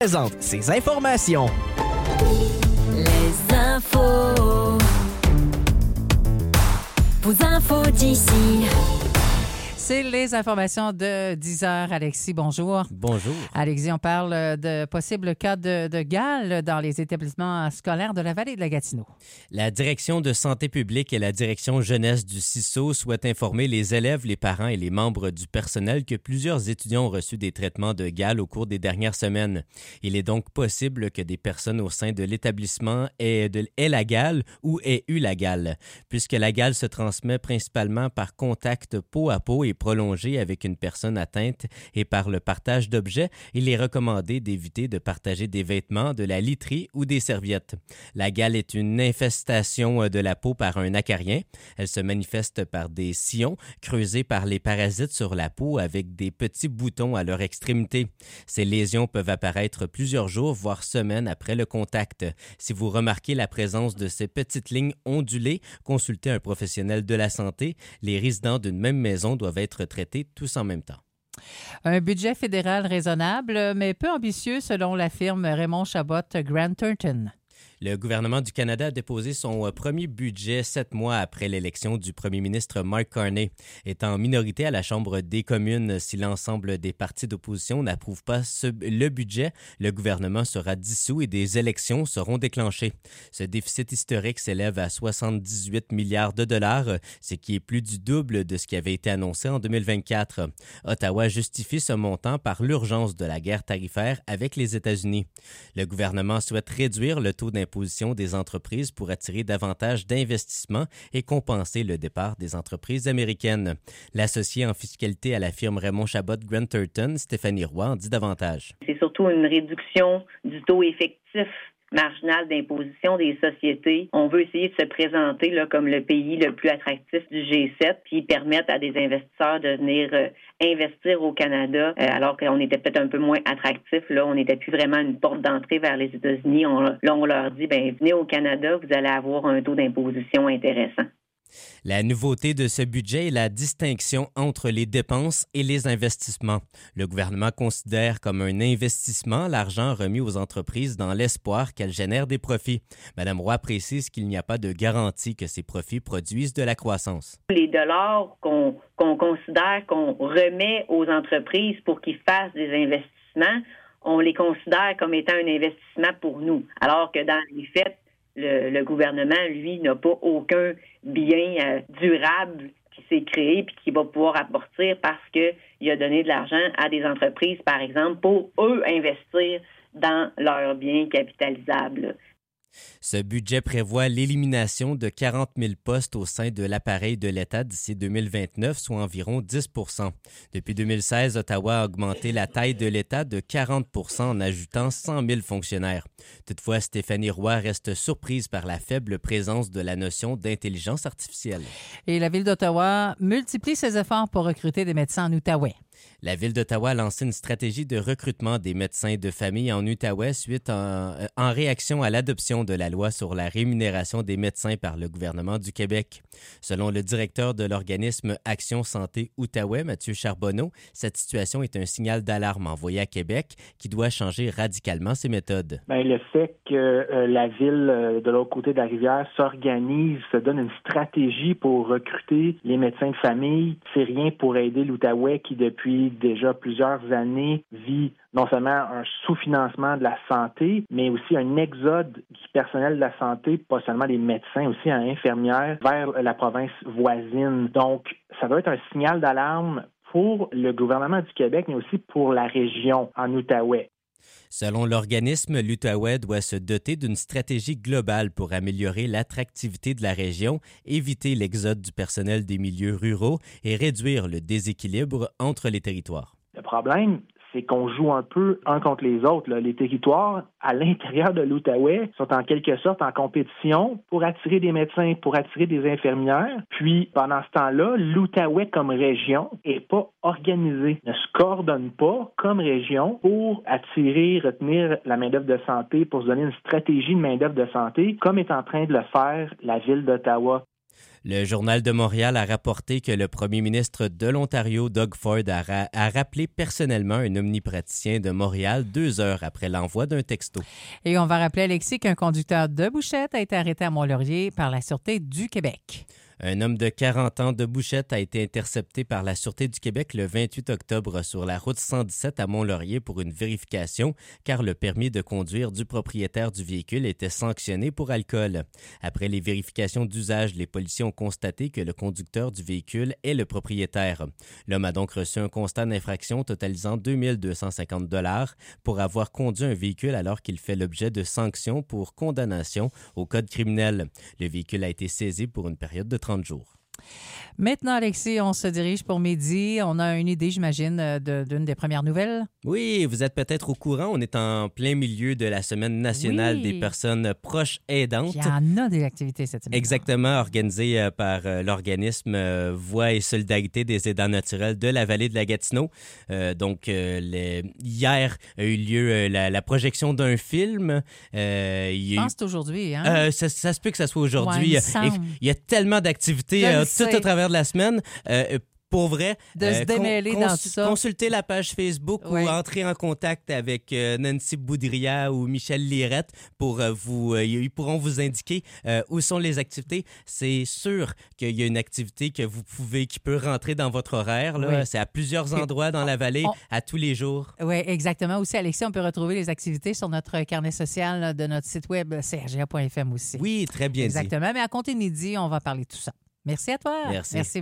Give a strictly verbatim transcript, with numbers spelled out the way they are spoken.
présente ces informations. Les infos. Vos infos d'ici. C'est les informations de dix heures. Alexis, bonjour. Bonjour. Alexis, on parle de possibles cas de, de gale dans les établissements scolaires de la vallée de la Gatineau. La Direction de santé publique et la Direction jeunesse du C I S O souhaitent informer les élèves, les parents et les membres du personnel que plusieurs étudiants ont reçu des traitements de gale au cours des dernières semaines. Il est donc possible que des personnes au sein de l'établissement aient, de, aient la gale ou aient eu la gale. Puisque la gale se transmet principalement par contact peau à peau et prolongée avec une personne atteinte et par le partage d'objets, il est recommandé d'éviter de partager des vêtements, de la literie ou des serviettes. La gale est une infestation de la peau par un acarien. Elle se manifeste par des sillons creusés par les parasites sur la peau avec des petits boutons à leur extrémité. Ces lésions peuvent apparaître plusieurs jours, voire semaines après le contact. Si vous remarquez la présence de ces petites lignes ondulées, consultez un professionnel de la santé. Les résidents d'une même maison doivent être traités tous en même temps. Un budget fédéral raisonnable, mais peu ambitieux selon la firme Raymond Chabot Grant Thornton. Le gouvernement du Canada a déposé son premier budget sept mois après l'élection du premier ministre Mark Carney. Étant en minorité à la Chambre des communes, si l'ensemble des partis d'opposition n'approuvent pas ce, le budget, le gouvernement sera dissous et des élections seront déclenchées. Ce déficit historique s'élève à soixante-dix-huit milliards de dollars, ce qui est plus du double de ce qui avait été annoncé en deux mille vingt-quatre. Ottawa justifie ce montant par l'urgence de la guerre tarifaire avec les États-Unis. Le gouvernement souhaite réduire le taux d'imposition des entreprises pour attirer davantage d'investissements et compenser le départ des entreprises américaines. L'associée en fiscalité à la firme Raymond Chabot Grant Thornton, Stéphanie Roy, en dit davantage. C'est surtout une réduction du taux effectif marginal d'imposition des sociétés. On veut essayer de se présenter là, comme le pays le plus attractif du G sept, puis permettre à des investisseurs de venir euh, investir au Canada, euh, alors qu'on était peut-être un peu moins attractif. Là, on n'était plus vraiment une porte d'entrée vers les États-Unis. On, là, on leur dit, ben venez au Canada, vous allez avoir un taux d'imposition intéressant. La nouveauté de ce budget est la distinction entre les dépenses et les investissements. Le gouvernement considère comme un investissement l'argent remis aux entreprises dans l'espoir qu'elles génèrent des profits. Madame Roy précise qu'il n'y a pas de garantie que ces profits produisent de la croissance. Les dollars qu'on, qu'on considère qu'on remet aux entreprises pour qu'ils fassent des investissements, on les considère comme étant un investissement pour nous, alors que dans les faits, Le, le gouvernement, lui, n'a pas aucun bien euh, durable qui s'est créé puis qui va pouvoir apporter parce qu'il a donné de l'argent à des entreprises, par exemple, pour eux investir dans leurs biens capitalisables. Ce budget prévoit l'élimination de quarante mille postes au sein de l'appareil de l'État d'ici deux mille vingt-neuf, soit environ dix pour cent. Depuis deux mille seize, Ottawa a augmenté la taille de l'État de quarante pour cent en ajoutant cent mille fonctionnaires. Toutefois, Stéphanie Roy reste surprise par la faible présence de la notion d'intelligence artificielle. Et la Ville d'Ottawa multiplie ses efforts pour recruter des médecins en Outaouais. La Ville d'Ottawa a lancé une stratégie de recrutement des médecins de famille en Outaouais suite en, en réaction à l'adoption de la loi sur la rémunération des médecins par le gouvernement du Québec. Selon le directeur de l'organisme Action Santé Outaouais, Mathieu Charbonneau, cette situation est un signal d'alarme envoyé à Québec qui doit changer radicalement ses méthodes. Bien, le fait que euh, la Ville euh, de l'autre côté de la rivière s'organise, se donne une stratégie pour recruter les médecins de famille, c'est rien pour aider l'Outaouais qui, depuis déjà plusieurs années, vit non seulement un sous-financement de la santé, mais aussi un exode du personnel de la santé, pas seulement des médecins, aussi un infirmières, vers la province voisine. Donc, ça doit être un signal d'alarme pour le gouvernement du Québec, mais aussi pour la région en Outaouais. Selon l'organisme, l'Outaouais doit se doter d'une stratégie globale pour améliorer l'attractivité de la région, éviter l'exode du personnel des milieux ruraux et réduire le déséquilibre entre les territoires. Le problème, c'est qu'on joue un peu un contre les autres. Là. Les territoires à l'intérieur de l'Outaouais sont en quelque sorte en compétition pour attirer des médecins, pour attirer des infirmières. Puis, pendant ce temps-là, l'Outaouais comme région n'est pas organisé, ne se coordonne pas comme région pour attirer, retenir la main-d'œuvre de santé, pour se donner une stratégie de main-d'œuvre de santé, comme est en train de le faire la Ville d'Ottawa. Le Journal de Montréal a rapporté que le premier ministre de l'Ontario, Doug Ford, a, ra- a rappelé personnellement un omnipraticien de Montréal deux heures après l'envoi d'un texto. Et on va rappeler, Alexis, qu'un conducteur de bouchette a été arrêté à Mont-Laurier par la Sûreté du Québec. Un homme de quarante ans de Bouchette a été intercepté par la Sûreté du Québec le vingt-huit octobre sur la route cent dix-sept à Mont-Laurier pour une vérification, car le permis de conduire du propriétaire du véhicule était sanctionné pour alcool. Après les vérifications d'usage, les policiers ont constaté que le conducteur du véhicule est le propriétaire. L'homme a donc reçu un constat d'infraction totalisant deux mille deux cent cinquante dollars pour avoir conduit un véhicule alors qu'il fait l'objet de sanctions pour condamnation au code criminel. Le véhicule a été saisi pour une période de trente jours. Maintenant, Alexis, on se dirige pour midi. On a une idée, j'imagine, de- d'une des premières nouvelles. Oui, vous êtes peut-être au courant, on est en plein milieu de la Semaine nationale Oui. des personnes proches aidantes. Il y en a des activités cette semaine. Exactement, organisée euh, par euh, l'organisme euh, Voix et Solidarité des aidants naturels de la vallée de la Gatineau. Euh, donc, euh, les- hier a eu lieu euh, la, la projection d'un film. Euh, il y Je a eu- pense que c'est aujourd'hui, hein? Euh, ça, ça se peut que ça soit aujourd'hui. Ouais, il me Euh, semble. il y a tellement d'activités Je le euh, tout sais. à travers de la semaine. Euh, pour vrai, De se démêler dans tout ça. consultez la page Facebook Oui. ou entrez en contact avec euh, Nancy Boudria ou Michel Lirette pour euh, vous, euh, ils pourront vous indiquer euh, où sont les activités. C'est sûr qu'il y a une activité que vous pouvez, qui peut rentrer dans votre horaire. Là. Oui. C'est à plusieurs endroits dans la vallée, on- à tous les jours. Oui, exactement. Aussi, Alexis, on peut retrouver les activités sur notre carnet social là, de notre site web c r g a point f m aussi. Oui, très bien dit. Exactement. Mais à compter de midi, on va parler de tout ça. Merci à toi. Merci. Merci.